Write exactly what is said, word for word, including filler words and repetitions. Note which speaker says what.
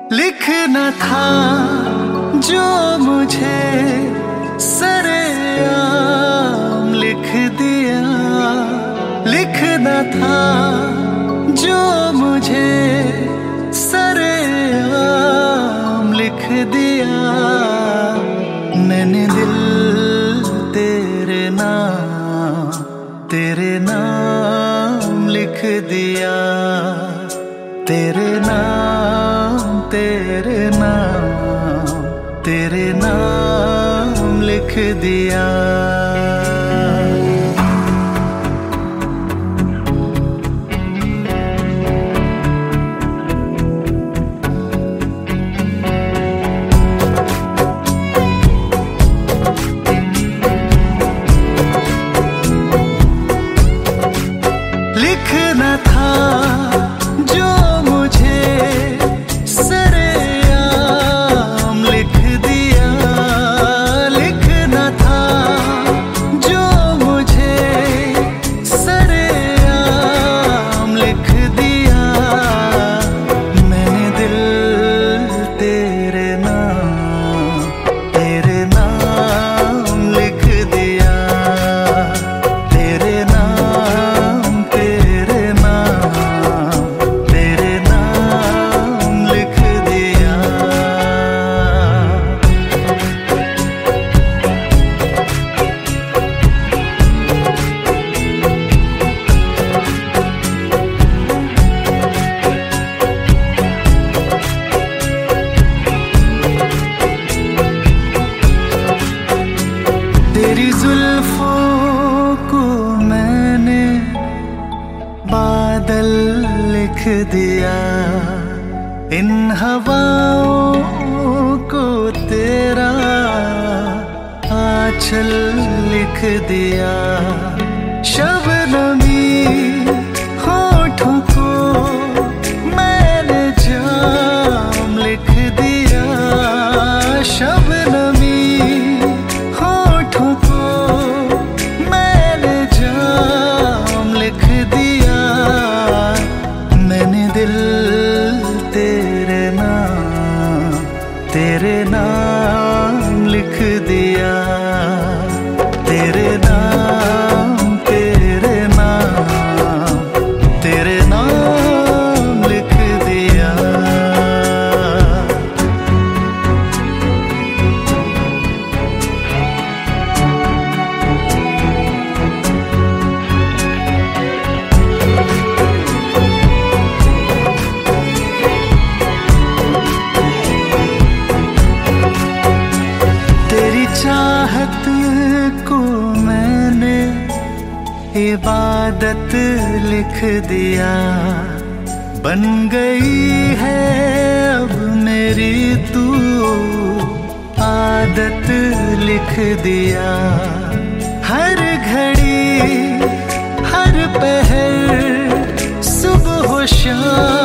Speaker 1: लिखना था जो मुझे सरेआम लिख दिया, लिखना था जो मुझे सरेआम लिख दिया। मैंने दिल तेरे नाम तेरे नाम लिख दिया, तेरे नाम तेरे नाम तेरे नाम लिख दिया। लिखना था जो मुझे सरेआम लिख दिया, लिखना था जो मुझे सरेआम लिख दिया। मैंने दिल तेरे नाम तेरे नाम लिख दिया, तेरे नाम तेरे नाम तेरे नाम लिख दिया। तेरी जुल्फों को मैंने बादल लिख दिया, इन हवाओं को तेरा आंचल लिख दिया। शबनमी होठों को मैंने जाम लिख दिया, शबनमी होठों को मैंने जाम लिख दिया। मैंने दिल तेरे नाम तेरे नाम लिख दिया, तेरे नाम तेरे नाम तेरे नाम लिख दिया। तेरी चाहत को मैंने इबादत लिख दिया, बन गई है अब मेरी तू आदत लिख दिया। हर घड़ी हर पहर सुबह हो शाम